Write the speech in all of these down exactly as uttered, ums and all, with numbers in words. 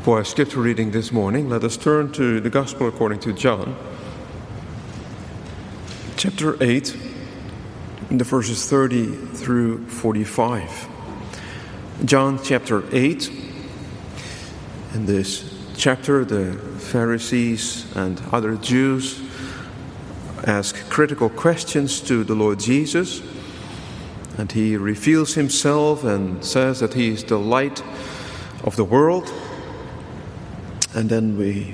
For our scripture reading this morning, let us turn to the Gospel according to John, chapter eight, the verses thirty through forty-five. John chapter eight. In this chapter, the Pharisees and other Jews ask critical questions to the Lord Jesus, and he reveals himself and says that he is the light of the world. And then we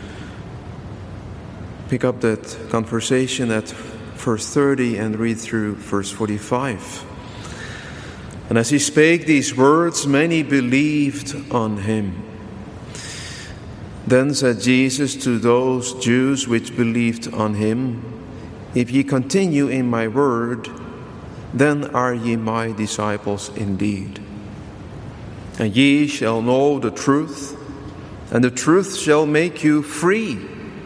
pick up that conversation at verse thirty and read through verse forty-five. And as he spake these words, many believed on him. Then said Jesus to those Jews which believed on him, If ye continue in my word, then are ye my disciples indeed. And ye shall know the truth, and the truth shall make you free.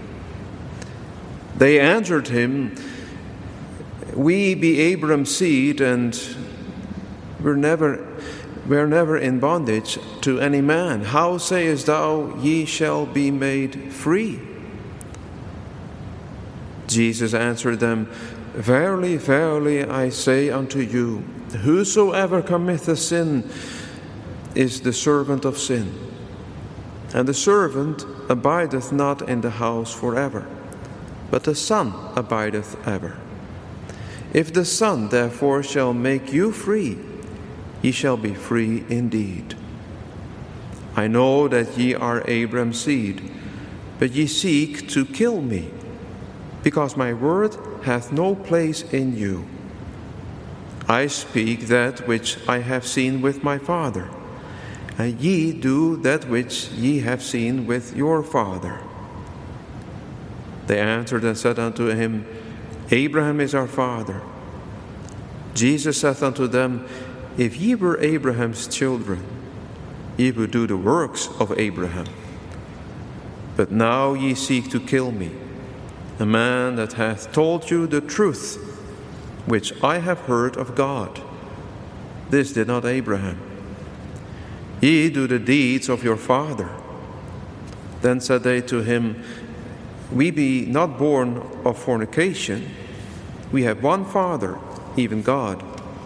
They answered him, We be Abraham's seed, and we're never, we're never in bondage to any man. How sayest thou, ye shall be made free? Jesus answered them, Verily, verily, I say unto you, whosoever committeth sin is the servant of sin. And the servant abideth not in the house forever, but the Son abideth ever. If the Son therefore shall make you free, ye shall be free indeed. I know that ye are Abraham's seed, but ye seek to kill me, because my word hath no place in you. I speak that which I have seen with my Father, and ye do that which ye have seen with your father. They answered and said unto him, Abraham is our father. Jesus saith unto them, If ye were Abraham's children, ye would do the works of Abraham. But now ye seek to kill me, a man that hath told you the truth, which I have heard of God. This did not Abraham. Ye do the deeds of your father. Then said they to him, We be not born of fornication. We have one Father, even God.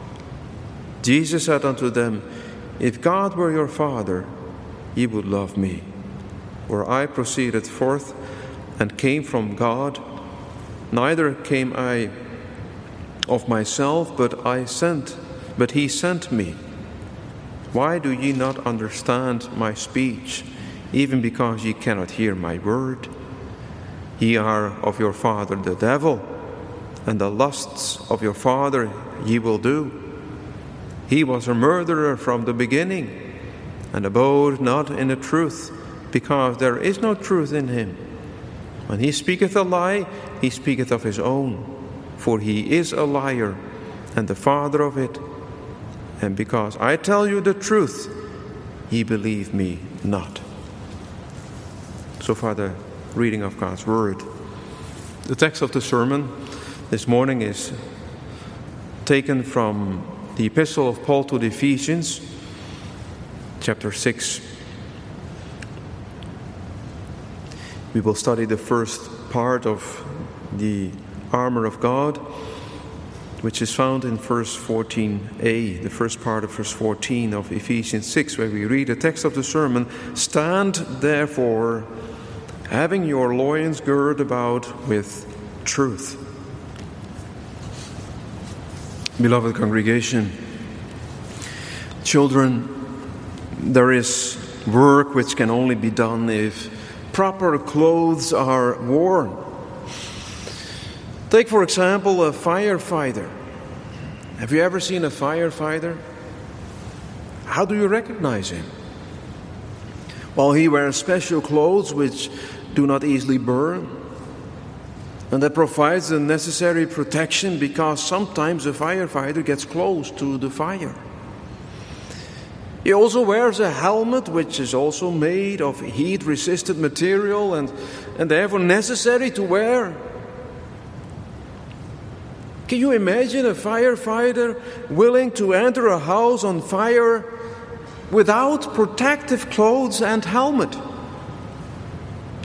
Jesus said unto them, If God were your Father, ye would love me. For I proceeded forth and came from God. Neither came I of myself, but I sent, but he sent me. Why do ye not understand my speech, even because ye cannot hear my word? Ye are of your father the devil, and the lusts of your father ye will do. He was a murderer from the beginning, and abode not in the truth, because there is no truth in him. When he speaketh a lie, he speaketh of his own, for he is a liar, and the father of it. And because I tell you the truth, ye believe me not. So far the reading of God's Word. The text of the sermon this morning is taken from the Epistle of Paul to the Ephesians, chapter six. We will study the first part of the armor of God, which is found in verse fourteen a, the first part of verse fourteen of Ephesians six, where we read the text of the sermon, Stand therefore, having your loins girded about with truth. Beloved congregation, children, there is work which can only be done if proper clothes are worn. Take, for example, a firefighter. Have you ever seen a firefighter? How do you recognize him? Well, he wears special clothes which do not easily burn, and that provides the necessary protection because sometimes a firefighter gets close to the fire. He also wears a helmet which is also made of heat-resistant material and, and therefore necessary to wear. Can you imagine a firefighter willing to enter a house on fire without protective clothes and helmet?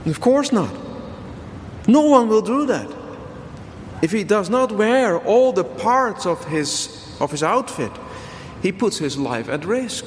Of course not. No one will do that. If he does not wear all the parts of his, of his outfit, he puts his life at risk.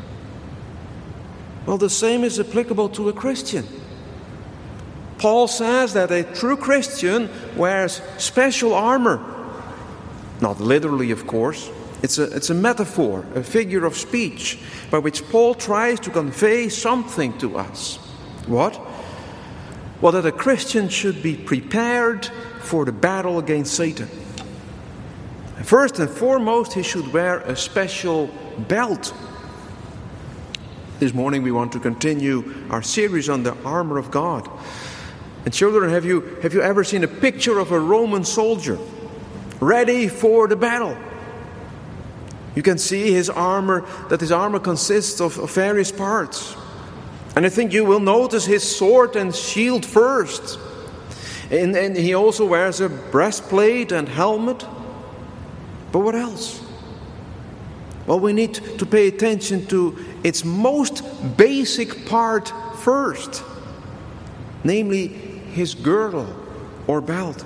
Well, the same is applicable to a Christian. Paul says that a true Christian wears special armor. Not literally, of course. It's a, it's a metaphor, a figure of speech, by which Paul tries to convey something to us. What? Well, that a Christian should be prepared for the battle against Satan. First and foremost, he should wear a special belt. This morning we want to continue our series on the armor of God. And children, have you, have you ever seen a picture of a Roman soldier ready for the battle? You can see his armor, that his armor consists of, of various parts. And I think you will notice his sword and shield first. And, and he also wears a breastplate and helmet. But what else? Well, we need to pay attention to its most basic part first. Namely, his girdle or belt.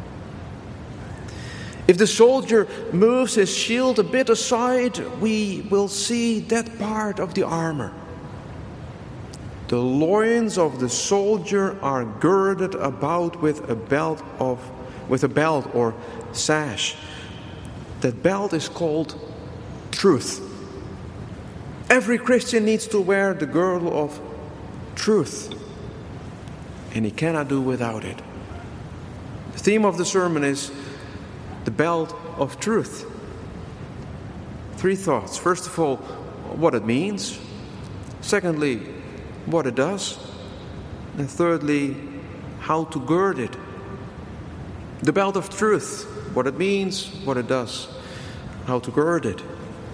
If the soldier moves his shield a bit aside, we will see that part of the armor. The loins of the soldier are girded about with a belt of with a belt or sash. That belt is called truth. Every Christian needs to wear the girdle of truth, and he cannot do without it. The theme of the sermon is the belt of truth. Three thoughts. First of all, what it means. Secondly, what it does. And thirdly, how to gird it. The belt of truth. What it means, what it does, how to gird it.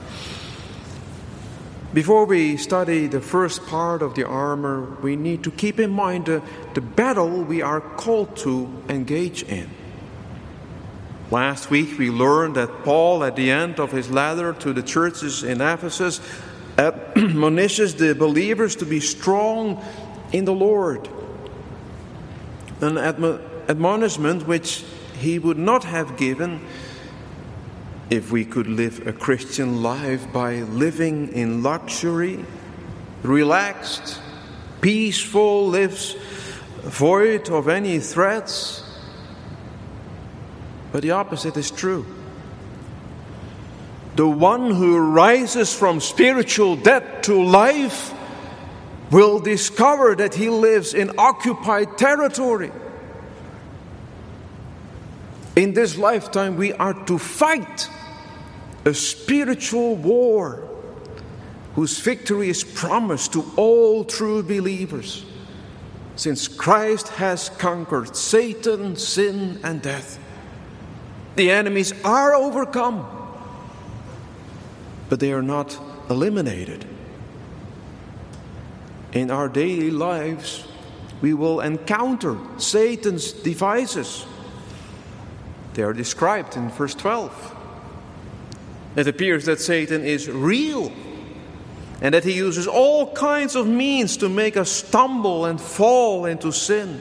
Before we study the first part of the armor, we need to keep in mind the, the battle we are called to engage in. Last week we learned that Paul, at the end of his letter to the churches in Ephesus, admonishes the believers to be strong in the Lord. An admo- admonishment which he would not have given if we could live a Christian life by living in luxury, relaxed, peaceful lives, void of any threats. But the opposite is true. The one who rises from spiritual death to life will discover that he lives in occupied territory. In this lifetime, we are to fight a spiritual war whose victory is promised to all true believers, since Christ has conquered Satan, sin, and death. The enemies are overcome, but they are not eliminated. In our daily lives, we will encounter Satan's devices. They are described in verse twelve. It appears that Satan is real and that he uses all kinds of means to make us stumble and fall into sin.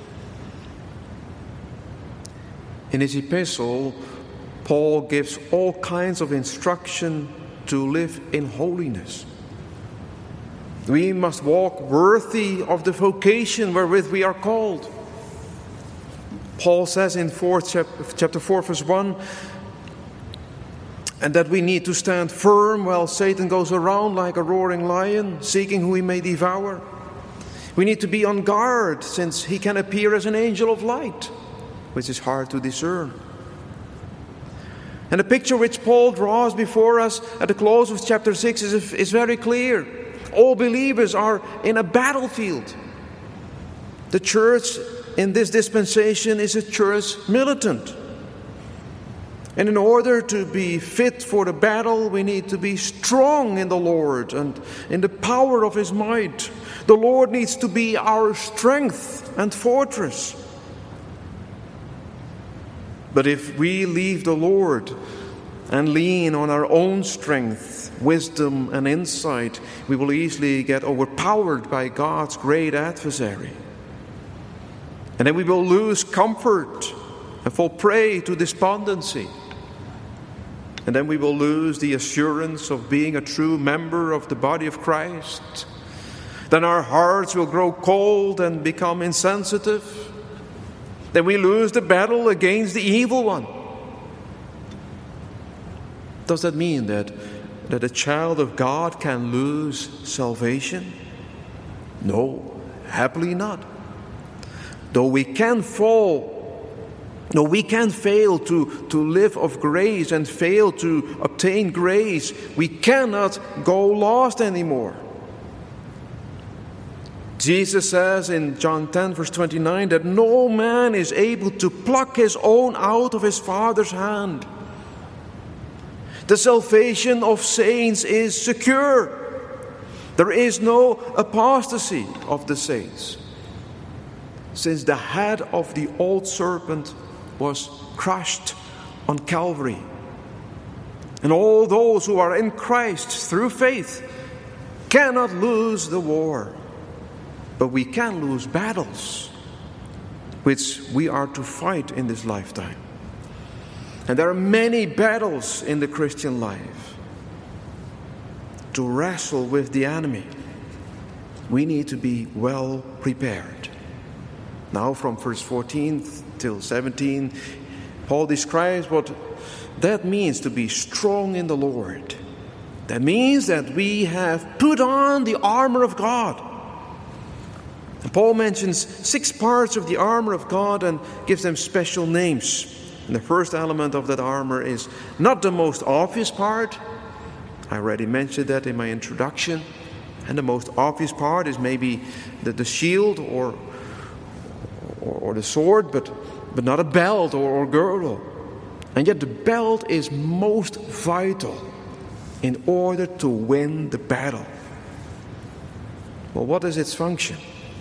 In his epistle, Paul gives all kinds of instruction to live in holiness. We must walk worthy of the vocation wherewith we are called. Paul says in fourth, chapter four, verse one, and that we need to stand firm while Satan goes around like a roaring lion, seeking who he may devour. We need to be on guard, since he can appear as an angel of light, which is hard to discern. And the picture which Paul draws before us at the close of chapter six is, is very clear. All believers are in a battlefield. The church in this dispensation is a church militant. And in order to be fit for the battle, we need to be strong in the Lord and in the power of His might. The Lord needs to be our strength and fortress. But if we leave the Lord and lean on our own strength, wisdom, and insight, we will easily get overpowered by God's great adversary. And then we will lose comfort and fall prey to despondency. And then we will lose the assurance of being a true member of the body of Christ. Then our hearts will grow cold and become insensitive. Then we lose the battle against the evil one. Does that mean that, that a child of God can lose salvation? No, happily not. Though we can fall, though we can fail to, to live of grace and fail to obtain grace, we cannot go lost anymore. Jesus says in John ten, verse twenty-nine, that no man is able to pluck his own out of his Father's hand. The salvation of saints is secure. There is no apostasy of the saints, since the head of the old serpent was crushed on Calvary. And all those who are in Christ through faith cannot lose the war. But we can lose battles which we are to fight in this lifetime. And there are many battles in the Christian life. To wrestle with the enemy, we need to be well prepared. Now from verse fourteen till seventeen, Paul describes what that means to be strong in the Lord. That means that we have put on the armor of God. And Paul mentions six parts of the armor of God and gives them special names. And the first element of that armor is not the most obvious part. I already mentioned that in my introduction. And the most obvious part is maybe the, the shield or, or, or the sword, but, but not a belt or, or girdle. And yet the belt is most vital in order to win the battle. Well, what is its function?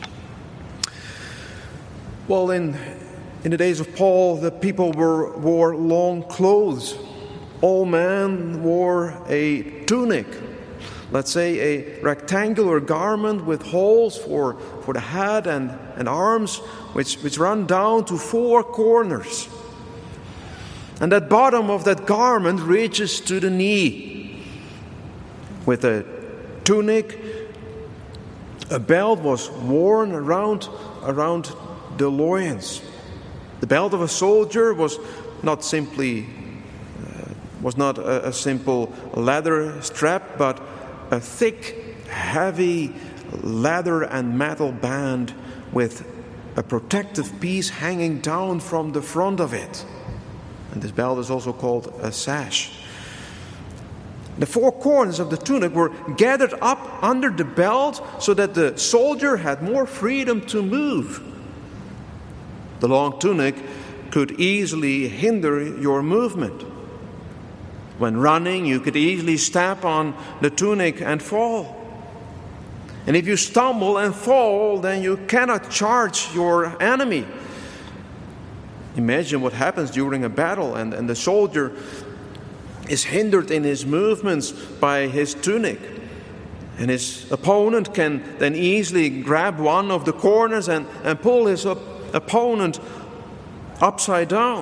Well, in, in the days of Paul, the people were, wore long clothes. All men wore a tunic, let's say a rectangular garment with holes for, for the head and, and arms, which, which run down to four corners. And that bottom of that garment reaches to the knee. With a tunic, a belt was worn around, around the loins. The belt of a soldier was not simply uh, was not a, a simple leather strap, but a thick, heavy leather and metal band with a protective piece hanging down from the front of it. And this belt is also called a sash. The four corners of the tunic were gathered up under the belt so that the soldier had more freedom to move. The long tunic could easily hinder your movement. When running, you could easily step on the tunic and fall. And if you stumble and fall, then you cannot charge your enemy. Imagine what happens during a battle and, and the soldier is hindered in his movements by his tunic. And his opponent can then easily grab one of the corners and, and pull his op- opponent upside down.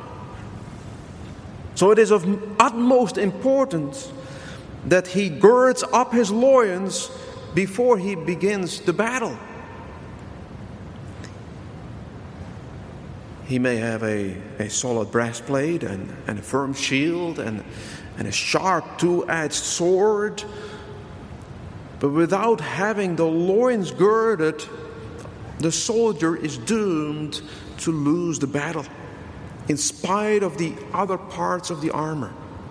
So it is of utmost importance that he girds up his loins before he begins the battle. He may have a, a solid breastplate and, and a firm shield and, and a sharp two-edged sword. But without having the loins girded, the soldier is doomed to lose the battle, in spite of the other parts of the armor.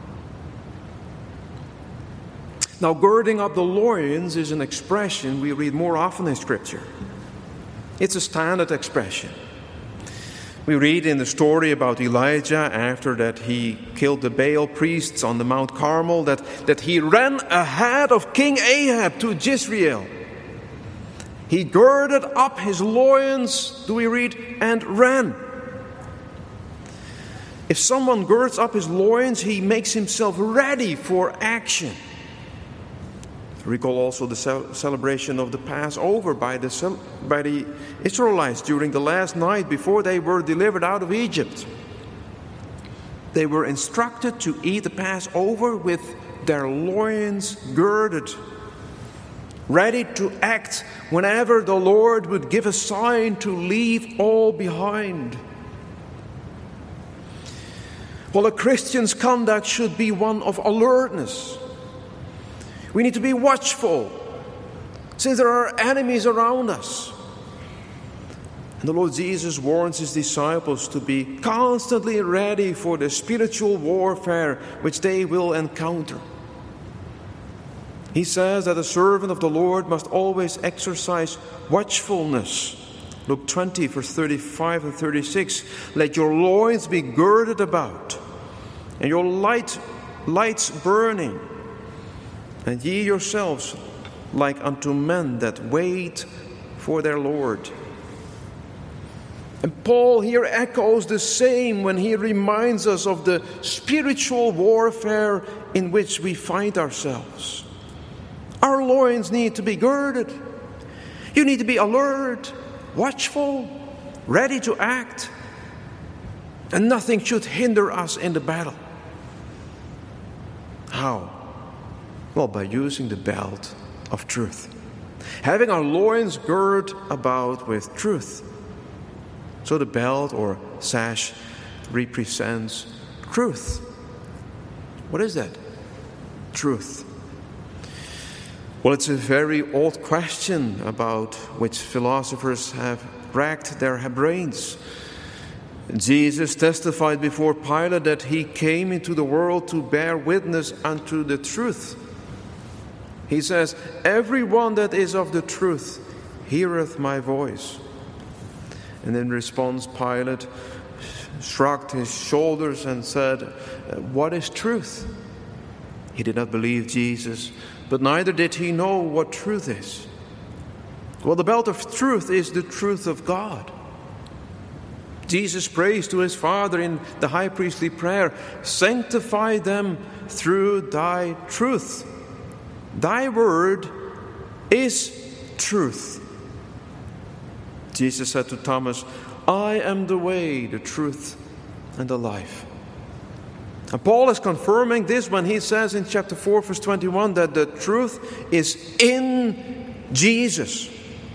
Now, girding up the loins is an expression we read more often in Scripture. It's a standard expression. We read in the story about Elijah, after that he killed the Baal priests on the Mount Carmel, that, that he ran ahead of King Ahab to Jezreel. He girded up his loins, do we read, and ran. If someone girds up his loins, he makes himself ready for action. Recall also the ce- celebration of the Passover by the, cel- by the Israelites during the last night before they were delivered out of Egypt. They were instructed to eat the Passover with their loins girded, ready to act whenever the Lord would give a sign to leave all behind. Well, a Christian's conduct should be one of alertness. We need to be watchful, since there are enemies around us. And the Lord Jesus warns his disciples to be constantly ready for the spiritual warfare which they will encounter. He says that a servant of the Lord must always exercise watchfulness. Luke twenty, verse thirty-five and thirty-six. Let your loins be girded about, and your light, lights burning. And ye yourselves like unto men that wait for their Lord. And Paul here echoes the same when he reminds us of the spiritual warfare in which we find ourselves. Our loins need to be girded. You need to be alert, watchful, ready to act. And nothing should hinder us in the battle. How? Well, by using the belt of truth. Having our loins girded about with truth. So the belt or sash represents truth. What is that? Truth. Well, it's a very old question about which philosophers have racked their brains. Jesus testified before Pilate that he came into the world to bear witness unto the truth. He says, everyone that is of the truth heareth my voice. And in response, Pilate shrugged his shoulders and said, what is truth? He did not believe Jesus, but neither did he know what truth is. Well, the belt of truth is the truth of God. Jesus prays to his Father in the high priestly prayer, sanctify them through thy truth. Thy word is truth. Jesus said to Thomas, I am the way, the truth, and the life. And Paul is confirming this when he says in chapter four, verse twenty-one, that the truth is in Jesus.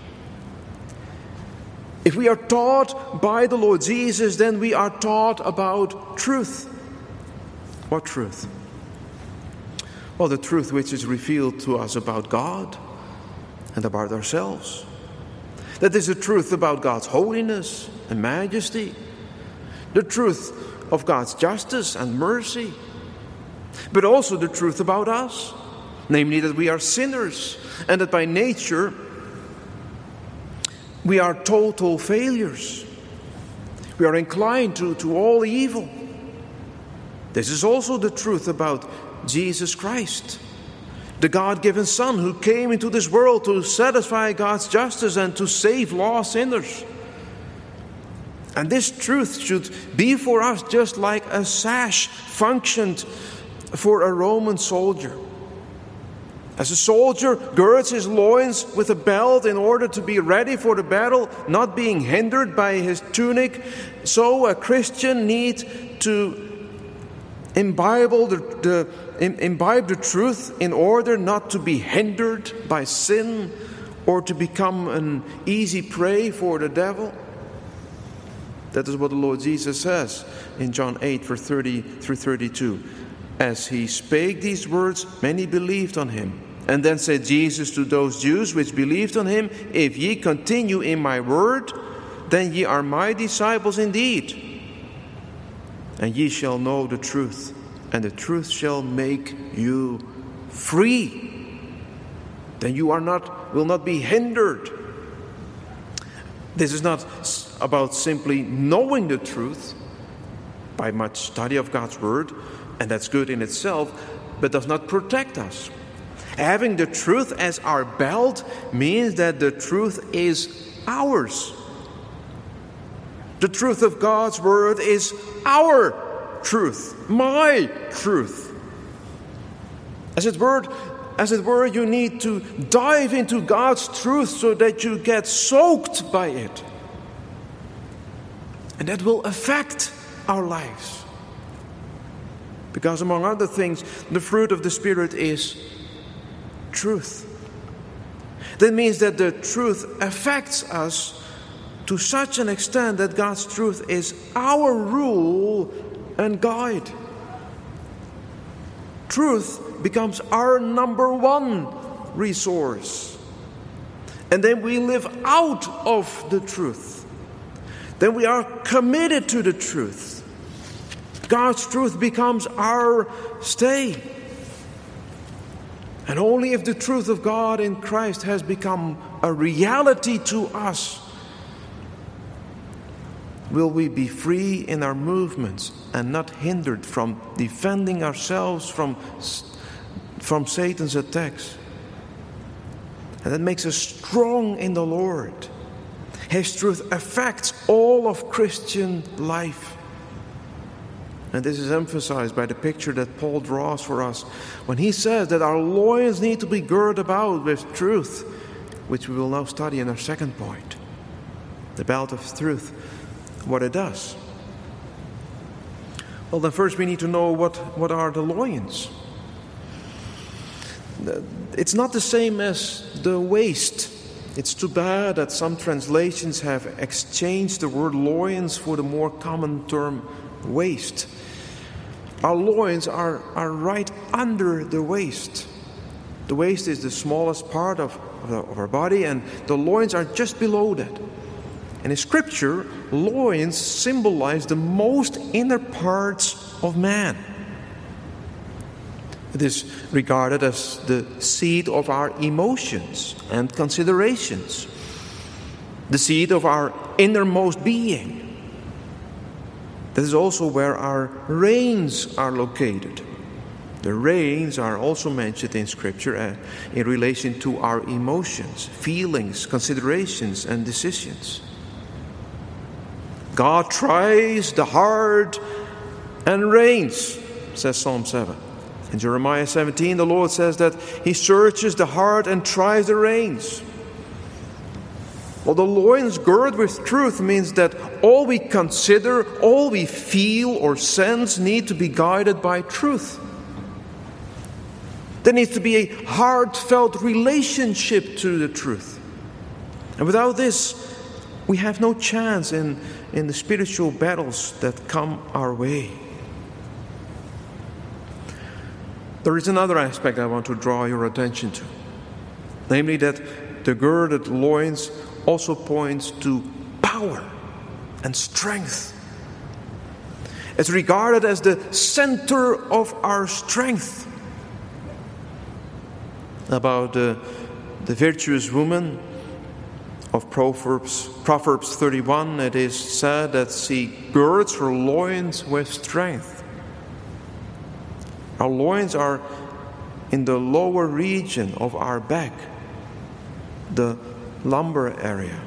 If we are taught by the Lord Jesus, then we are taught about truth. What truth? Well, the truth which is revealed to us about God and about ourselves. That is the truth about God's holiness and majesty. The truth of God's justice and mercy. But also the truth about us. Namely that we are sinners and that by nature we are total failures. We are inclined to, to all evil. This is also the truth about Jesus Christ, the God-given Son who came into this world to satisfy God's justice and to save lost sinners. And this truth should be for us just like a sash functioned for a Roman soldier. As a soldier girds his loins with a belt in order to be ready for the battle, not being hindered by his tunic, so a Christian needs to imbibe the, the, imbibe the truth in order not to be hindered by sin or to become an easy prey for the devil. That is what the Lord Jesus says in John eight, verse thirty through thirty-two. As he spake these words, many believed on him. And then said Jesus to those Jews which believed on him, if ye continue in my word, then ye are my disciples indeed. And ye shall know the truth, and the truth shall make you free. Then you are not, will not be hindered. This is not about simply knowing the truth by much study of God's word, and that's good in itself, but does not protect us. Having the truth as our belt means that the truth is ours. The truth of God's word is our truth, my truth. As it were, as it were, you need to dive into God's truth so that you get soaked by it. And that will affect our lives. Because among other things, the fruit of the Spirit is truth. That means that the truth affects us to such an extent that God's truth is our rule and guide. Truth becomes our number one resource. And then we live out of the truth. Then we are committed to the truth. God's truth becomes our stay. And only if the truth of God in Christ has become a reality to us will we be free in our movements and not hindered from defending ourselves from, from Satan's attacks. And that makes us strong in the Lord. His truth affects all of Christian life. And this is emphasized by the picture that Paul draws for us when he says that our loins need to be girded about with truth, which we will now study in our second point. The belt of truth, what it does. Well, then first we need to know what, what are the loins. It's not the same as the waist. It's too bad that some translations have exchanged the word loins for the more common term waist. Our loins are, are right under the waist. The waist is the smallest part of, of, the, of our body, and the loins are just below that. And in Scripture, loins symbolize the most inner parts of man. It is regarded as the seat of our emotions and considerations, the seat of our innermost being. That is also where our reins are located. The reins are also mentioned in Scripture uh, in relation to our emotions, feelings, considerations, and decisions. God tries the heart and reigns, says Psalm seven. In Jeremiah seventeen, the Lord says that He searches the heart and tries the reins. Well, the loins girded with truth means that all we consider, all we feel or sense need to be guided by truth. There needs to be a heartfelt relationship to the truth. And without this, we have no chance in, in the spiritual battles that come our way. There is another aspect I want to draw your attention to. Namely that the girded loins also points to power and strength. It's regarded as the center of our strength. About the, the virtuous woman of Proverbs, Proverbs thirty-one, it is said that she girds her loins with strength. Our loins are in the lower region of our back, the lumbar area.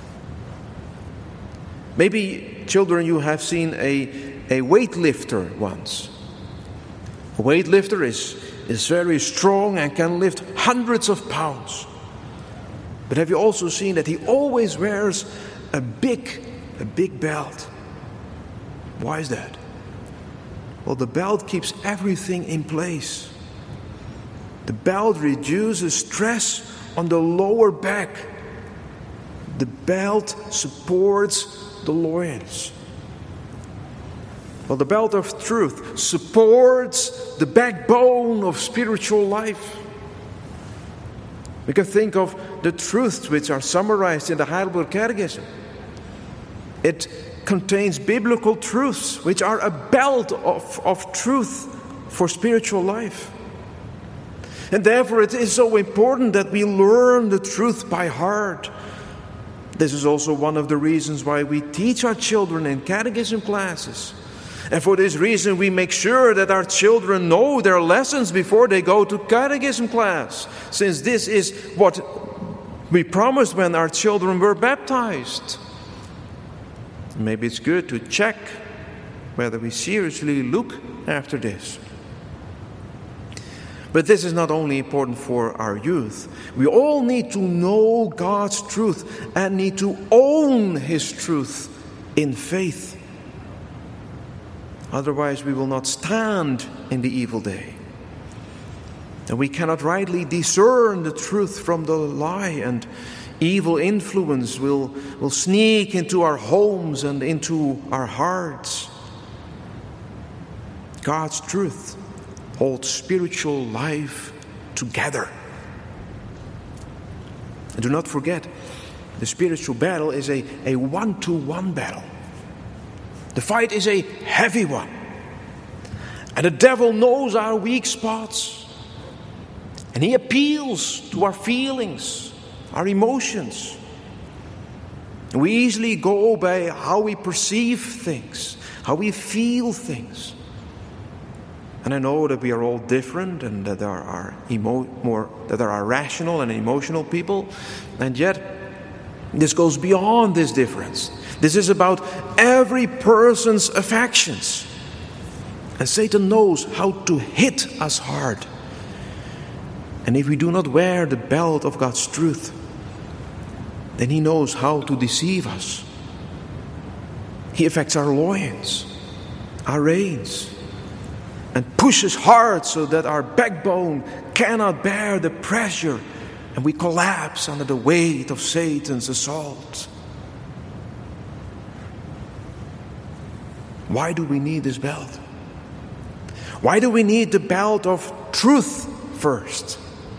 Maybe, children, you have seen a, a weightlifter once. A weightlifter is, is very strong and can lift hundreds of pounds. But have you also seen that he always wears a big, a big belt? Why is that? Well, the belt keeps everything in place. The belt reduces stress on the lower back. The belt supports the loins. Well, the belt of truth supports the backbone of spiritual life. We can think of the truths which are summarized in the Heidelberg Catechism. It contains biblical truths which are a belt of, of truth for spiritual life. And therefore it is so important that we learn the truth by heart. This is also one of the reasons why we teach our children in catechism classes. And for this reason we make sure that our children know their lessons before they go to catechism class, since this is what we promised when our children were baptized. Maybe it's good to check whether we seriously look after this. But this is not only important for our youth. We all need to know God's truth and need to own His truth in faith. Otherwise, we will not stand in the evil day. And we cannot rightly discern the truth from the lie, and evil influence will, will sneak into our homes and into our hearts. God's truth holds spiritual life together. And do not forget, the spiritual battle is a, a one-to-one battle. The fight is a heavy one. And the devil knows our weak spots. And he appeals to our feelings, our emotions. And we easily go by how we perceive things, how we feel things. And I know that we are all different, and that there are emo- more that there are rational and emotional people, and yet this goes beyond this difference. This is about every person's affections. And Satan knows how to hit us hard. And if we do not wear the belt of God's truth, then he knows how to deceive us. He affects our loins, our reins, and pushes hard so that our backbone cannot bear the pressure, and we collapse under the weight of Satan's assault. Why do we need this belt? Why do we need the belt of truth first?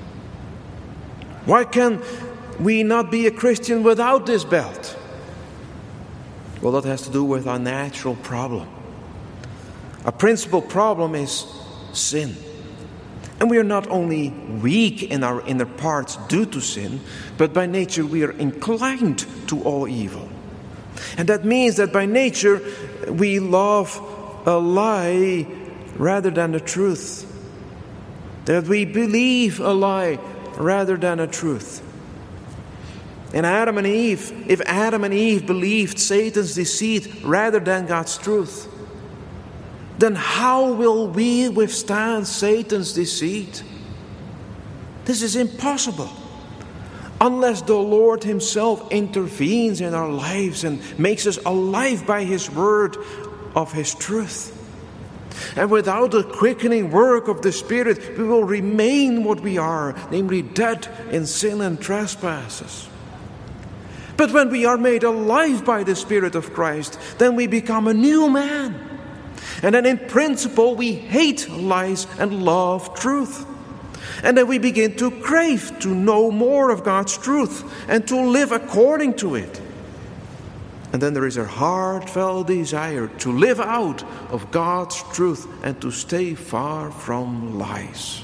Why can we not be a Christian without this belt? Well, that has to do with our natural problem. Our principal problem is sin. And we are not only weak in our inner parts due to sin, but by nature we are inclined to all evil. And that means that by nature we love a lie rather than the truth. That we believe a lie rather than a truth. And Adam and Eve, if Adam and Eve believed Satan's deceit rather than God's truth, then how will we withstand Satan's deceit? This is impossible. Unless the Lord himself intervenes in our lives and makes us alive by his word of his truth. And without the quickening work of the Spirit, we will remain what we are, namely dead in sin and trespasses. But when we are made alive by the Spirit of Christ, then we become a new man. And then in principle we hate lies and love truth. And then we begin to crave to know more of God's truth and to live according to it. And then there is a heartfelt desire to live out of God's truth and to stay far from lies.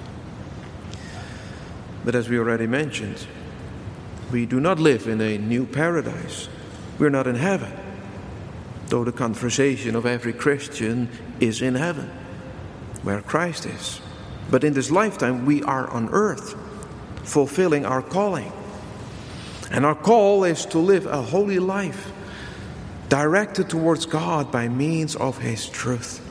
But as we already mentioned, we do not live in a new paradise. We're not in heaven, though the conversation of every Christian is in heaven, where Christ is. But in this lifetime, we are on earth, fulfilling our calling. And our call is to live a holy life, directed towards God by means of His truth.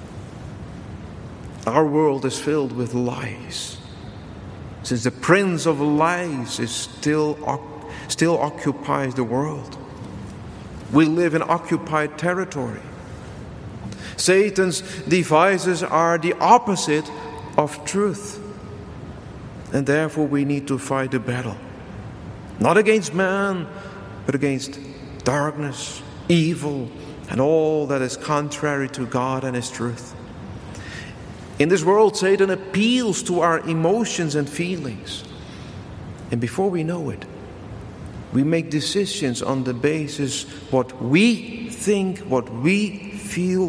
Our world is filled with lies, since the prince of lies is still, still occupies the world. We live in occupied territory. Satan's devices are the opposite of truth. And therefore we need to fight the battle. Not against man, but against darkness, evil, and all that is contrary to God and His truth. In this world, Satan appeals to our emotions and feelings. And before we know it, we make decisions on the basis what we think, what we feel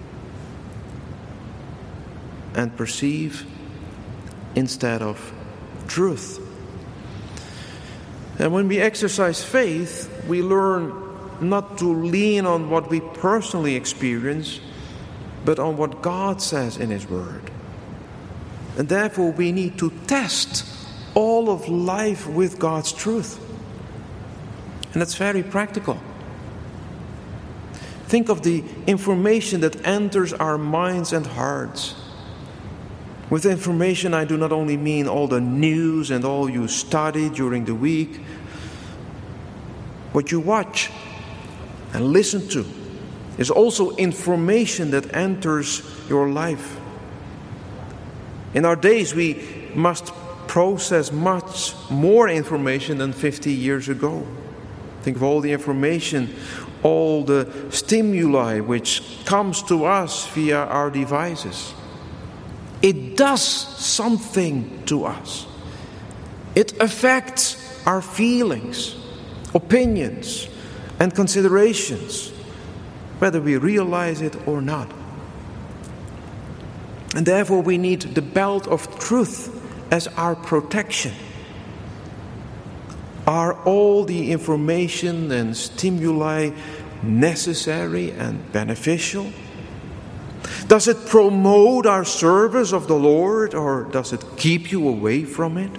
and perceive instead of truth. And when we exercise faith, we learn not to lean on what we personally experience, but on what God says in His Word. And therefore we need to test all of life with God's truth. And that's very practical. Think of the information that enters our minds and hearts. With information, I do not only mean all the news and all you study during the week. What you watch and listen to is also information that enters your life. In our days, we must process much more information than fifty years ago. Think of all the information, all the stimuli which comes to us via our devices. It does something to us. It affects our feelings, opinions, and considerations, whether we realize it or not. And therefore we need the belt of truth as our protection. Are all the information and stimuli necessary and beneficial? Does it promote our service of the Lord, or does it keep you away from it?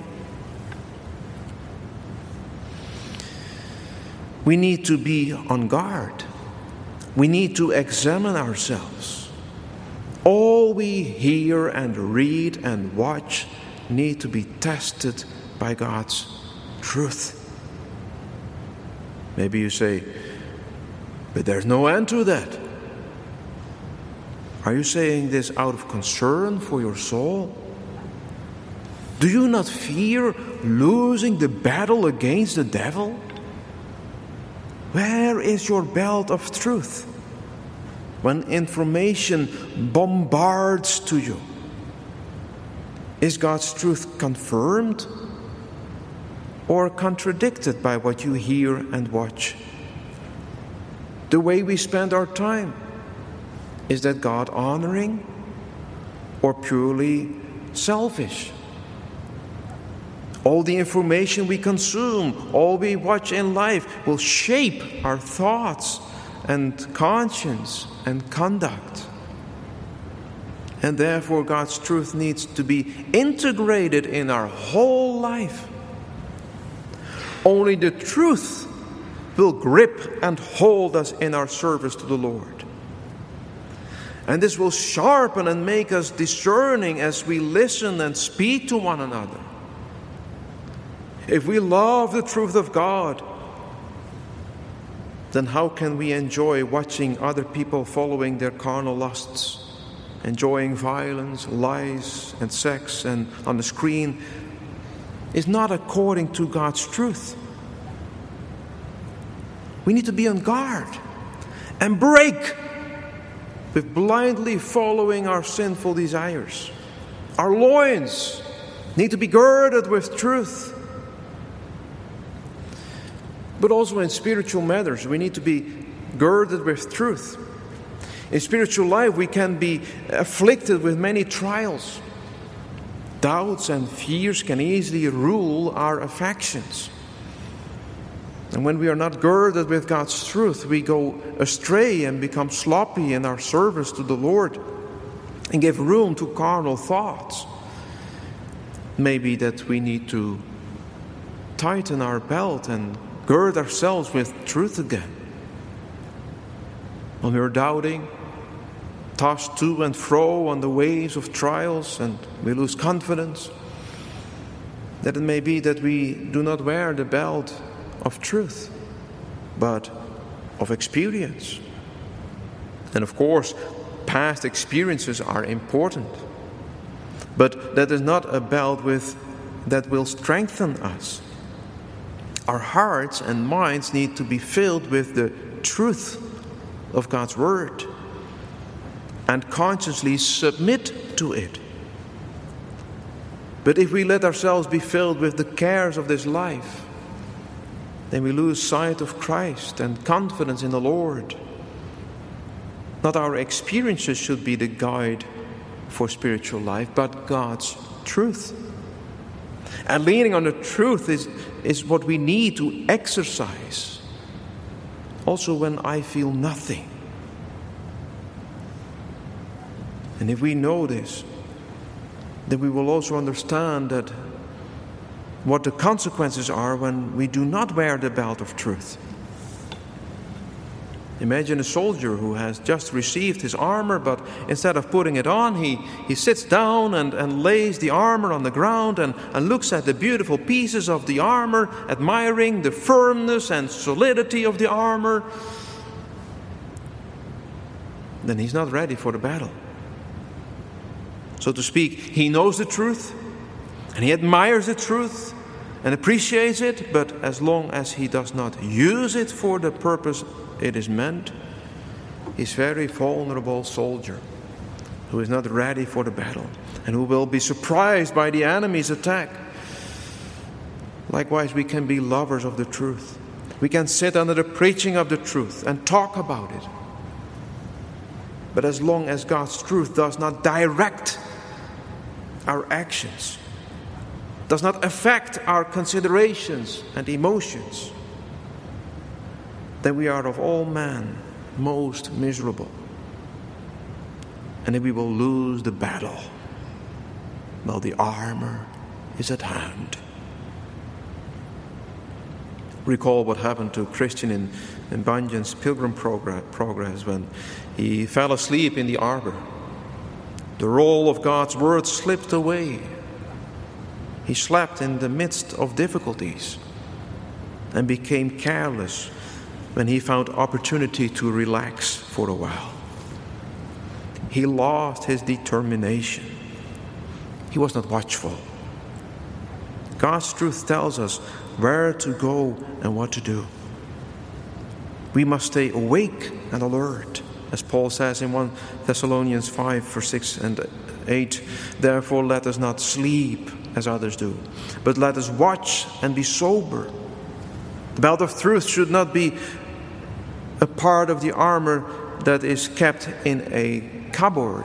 We need to be on guard. We need to examine ourselves. All we hear and read and watch need to be tested by God's truth. Maybe you say, but there's no end to that. Are you saying this out of concern for your soul? Do you not fear losing the battle against the devil? Where is your belt of truth when information bombards to you? Is God's truth confirmed or contradicted by what you hear and watch? The way we spend our time, is that God honoring or purely selfish? All the information we consume, all we watch in life will shape our thoughts and conscience and conduct. And therefore God's truth needs to be integrated in our whole life. Only the truth will grip and hold us in our service to the Lord. And this will sharpen and make us discerning as we listen and speak to one another. If we love the truth of God, then how can we enjoy watching other people following their carnal lusts, enjoying violence, lies, and sex, and on the screen is not according to God's truth. We need to be on guard and break with blindly following our sinful desires. Our loins need to be girded with truth. But also in spiritual matters, we need to be girded with truth. In spiritual life, we can be afflicted with many trials. Doubts and fears can easily rule our affections. And when we are not girded with God's truth, we go astray and become sloppy in our service to the Lord and give room to carnal thoughts. Maybe that we need to tighten our belt and gird ourselves with truth again. When we're doubting, tossed to and fro on the waves of trials, and we lose confidence, that it may be that we do not wear the belt of truth, but of experience. And of course, past experiences are important, but that is not a belt with that will strengthen us. Our hearts and minds need to be filled with the truth of God's Word and consciously submit to it. But if we let ourselves be filled with the cares of this life, then we lose sight of Christ and confidence in the Lord. Not our experiences should be the guide for spiritual life, but God's truth. And leaning on the truth is, is what we need to exercise. Also when I feel nothing. And if we know this, then we will also understand that what the consequences are when we do not wear the belt of truth. Imagine a soldier who has just received his armor, but instead of putting it on, he, he sits down and, and lays the armor on the ground and, and looks at the beautiful pieces of the armor, admiring the firmness and solidity of the armor. Then he's not ready for the battle. So to speak, he knows the truth, and he admires the truth, and appreciates it, but as long as he does not use it for the purpose it is meant, he's a very vulnerable soldier who is not ready for the battle and who will be surprised by the enemy's attack. Likewise, we can be lovers of the truth. We can sit under the preaching of the truth and talk about it. But as long as God's truth does not direct our actions, does not affect our considerations and emotions, then we are of all men most miserable. And then we will lose the battle while the armor is at hand. Recall what happened to Christian in, in Bunyan's Pilgrim Progress when he fell asleep in the arbor. The roll of God's word slipped away. He slept in the midst of difficulties and became careless when he found opportunity to relax for a while. He lost his determination. He was not watchful. God's truth tells us where to go and what to do. We must stay awake and alert, as Paul says in First Thessalonians five, verse six and eight. Therefore let us not sleep as others do, but let us watch and be sober. The belt of truth should not be a part of the armor that is kept in a cupboard.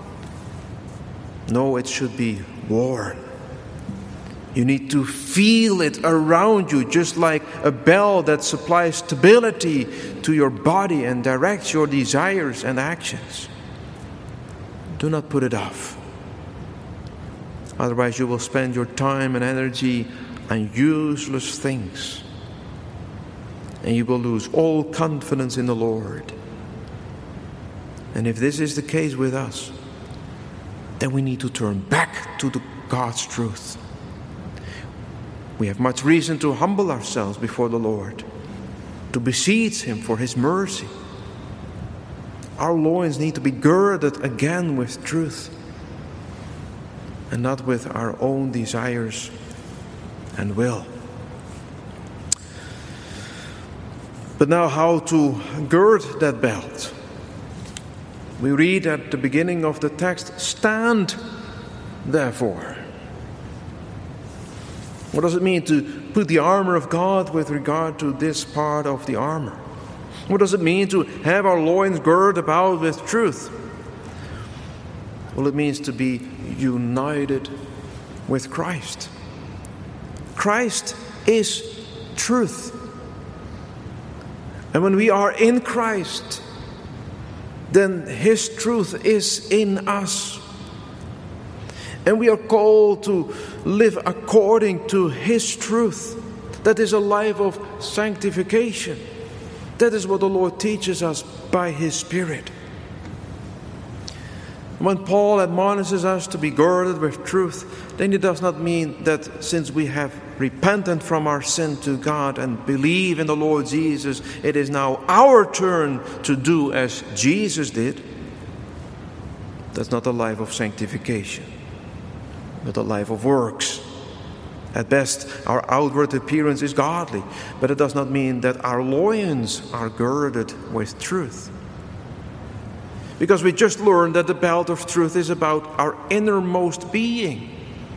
No, it should be worn. You need to feel it around you, just like a bell that supplies stability to your body and directs your desires and actions. Do not put it off. Otherwise, you will spend your time and energy on useless things. And you will lose all confidence in the Lord. And if this is the case with us, then we need to turn back to the God's truth. We have much reason to humble ourselves before the Lord, to beseech Him for His mercy. Our loins need to be girded again with truth, and not with our own desires and will. But now, how to gird that belt? We read at the beginning of the text, "Stand, therefore." What does it mean to put the armor of God with regard to this part of the armor? What does it mean to have our loins girded about with truth? Well, it means to be united with Christ. Christ is truth. And when we are in Christ, then His truth is in us. And we are called to live according to His truth. That is a life of sanctification. That is what the Lord teaches us by His Spirit. When Paul admonishes us to be girded with truth, then it does not mean that since we have repented from our sin to God and believe in the Lord Jesus, it is now our turn to do as Jesus did. That's not a life of sanctification, but a life of works. At best, our outward appearance is godly, but it does not mean that our loins are girded with truth. Because we just learned that the belt of truth is about our innermost being.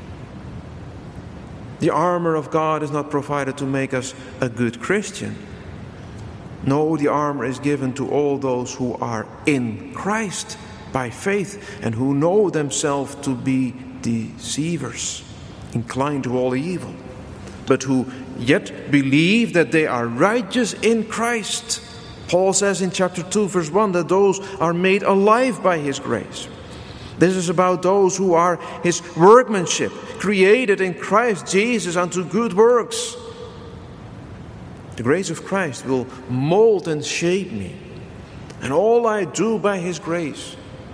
The armor of God is not provided to make us a good Christian. No, the armor is given to all those who are in Christ by faith and who know themselves to be deceivers, inclined to all evil, but who yet believe that they are righteous in Christ. Paul says in chapter two, verse one, that those are made alive by His grace. This is about those who are His workmanship, created in Christ Jesus unto good works. The grace of Christ will mold and shape me And all I do by His grace.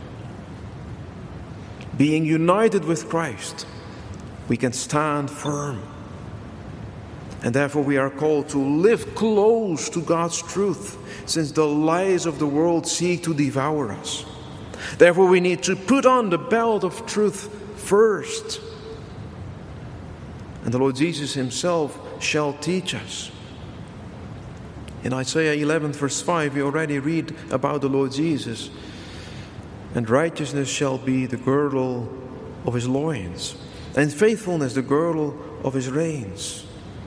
Being united with Christ, we can stand firm. And therefore we are called to live close to God's truth, since the lies of the world seek to devour us. Therefore we need to put on the belt of truth first. And the Lord Jesus Himself shall teach us. In Isaiah eleven verse five we already read about the Lord Jesus. And righteousness shall be the girdle of His loins, and faithfulness the girdle of His reins.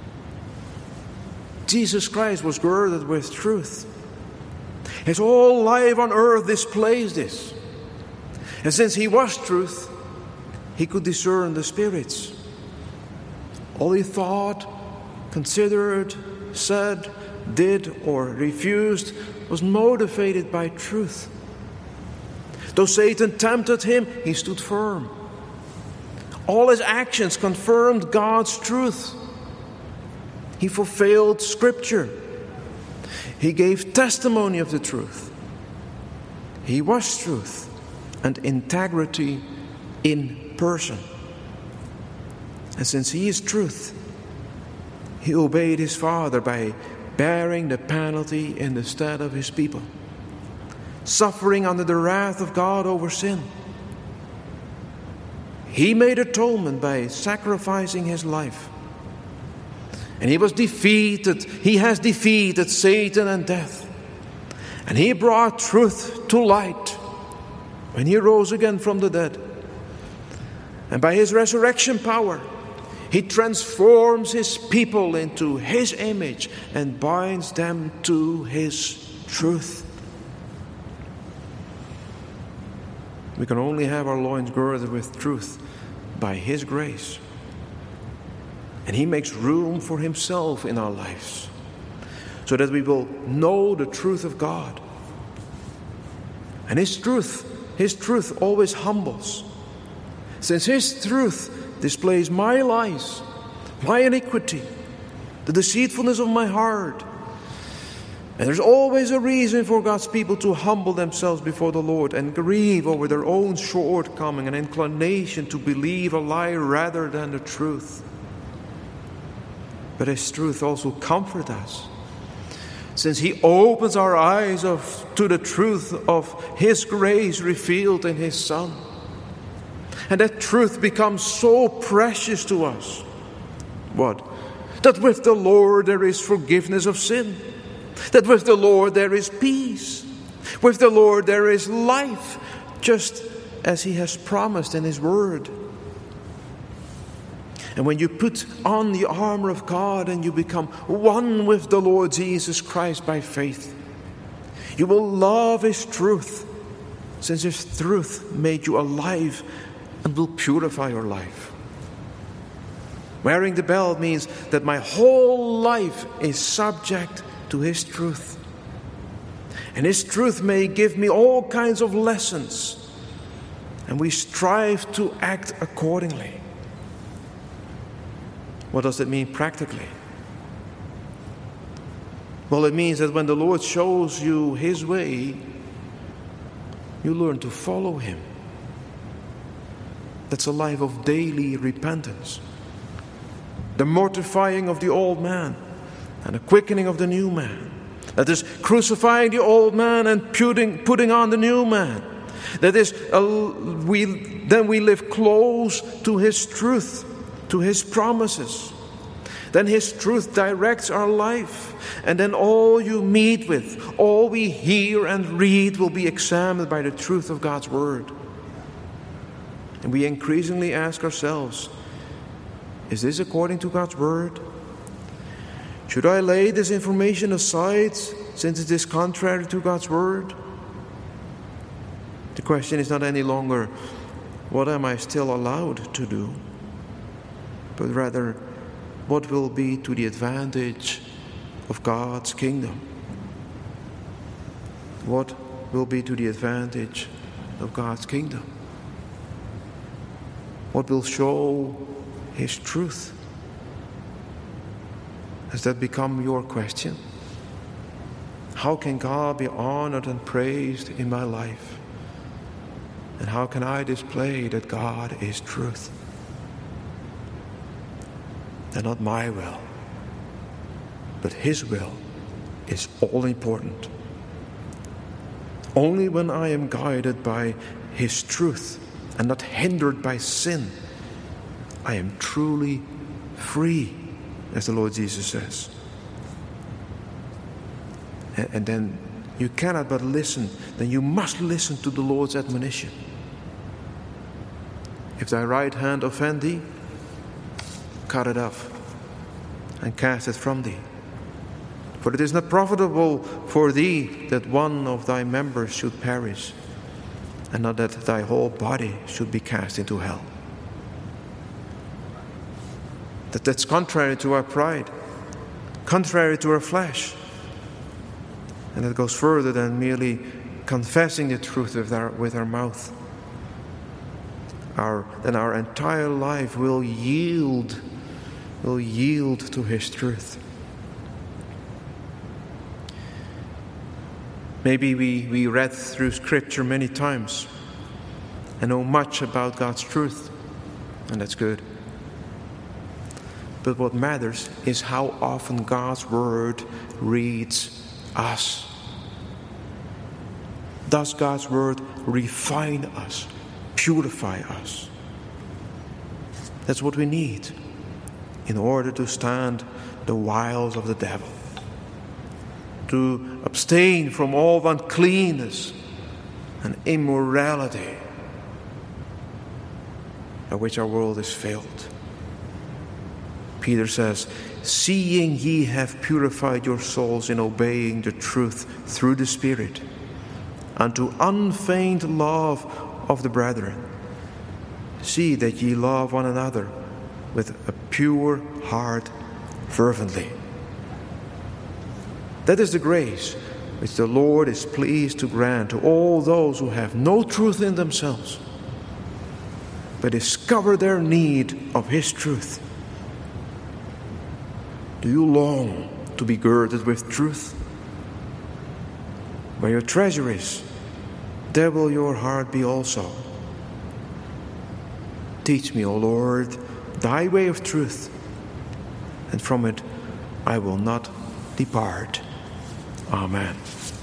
Jesus Christ was girded with truth. His whole life on earth displays this. And since He was truth, He could discern the spirits. All He thought, considered, said, did, or refused was motivated by truth. Though Satan tempted Him, He stood firm. All His actions confirmed God's truth. He fulfilled Scripture. He gave testimony of the truth. He was truth and integrity in person. And since He is truth, He obeyed His Father by bearing the penalty in the stead of His people, suffering under the wrath of God over sin. He made atonement by sacrificing His life. And He was defeated. He has defeated Satan and death. And He brought truth to light when He rose again from the dead. And by His resurrection power, He transforms His people into His image and binds them to His truth. We can only have our loins girded with truth by His grace. And He makes room for Himself in our lives, so that we will know the truth of God. And His truth, His truth always humbles. Since His truth displays my lies, my iniquity, the deceitfulness of my heart. And there's always a reason for God's people to humble themselves before the Lord and grieve over their own shortcoming and inclination to believe a lie rather than the truth. But His truth also comforts us, since He opens our eyes of, to the truth of His grace revealed in His Son. And that truth becomes so precious to us. What? That with the Lord there is forgiveness of sin. That with the Lord there is peace. With the Lord there is life, just as He has promised in His Word. And when you put on the armor of God and you become one with the Lord Jesus Christ by faith, you will love His truth, since His truth made you alive and will purify your life. Wearing the belt means that my whole life is subject to His truth. And His truth may give me all kinds of lessons, and we strive to act accordingly. What does that mean practically? Well, it means that when the Lord shows you His way, you learn to follow Him. That's a life of daily repentance. The mortifying of the old man and the quickening of the new man. That is crucifying the old man and putting, putting on the new man. That is, uh, we then we live close to His truth, to His promises. Then His truth directs our life. And then all you meet with, all we hear and read will be examined by the truth of God's Word. And we increasingly ask ourselves, is this according to God's Word? Should I lay this information aside since it is contrary to God's Word? The question is not any longer, what am I still allowed to do? But rather, what will be to the advantage of God's kingdom? What will be to the advantage of God's kingdom? What will show His truth? Has that become your question? How can God be honored and praised in my life? And how can I display that God is truth? And not my will, but His will is all important. Only when I am guided by His truth and not hindered by sin, I am truly free, as the Lord Jesus says. And, and then you cannot but listen, then you must listen to the Lord's admonition. If thy right hand offend thee, cut it off and cast it from thee. For it is not profitable for thee that one of thy members should perish, and not that thy whole body should be cast into hell. That that's contrary to our pride, contrary to our flesh. And it goes further than merely confessing the truth with our, with our mouth. Our, then our entire life will yield, will yield to His truth. Maybe we, we read through Scripture many times and know much about God's truth, and that's good. But what matters is how often God's Word reads us. Does God's Word refine us, purify us? That's what we need in order to stand the wiles of the devil, to abstain from all uncleanness and immorality by which our world is filled. Peter says, seeing ye have purified your souls in obeying the truth through the Spirit, unto unfeigned love of the brethren, see that ye love one another with a pure heart fervently. That is the grace which the Lord is pleased to grant to all those who have no truth in themselves, but discover their need of His truth. Do you long to be girded with truth? Where your treasure is, there will your heart be also. Teach me, O Lord, thy way of truth, and from it I will not depart. Amen.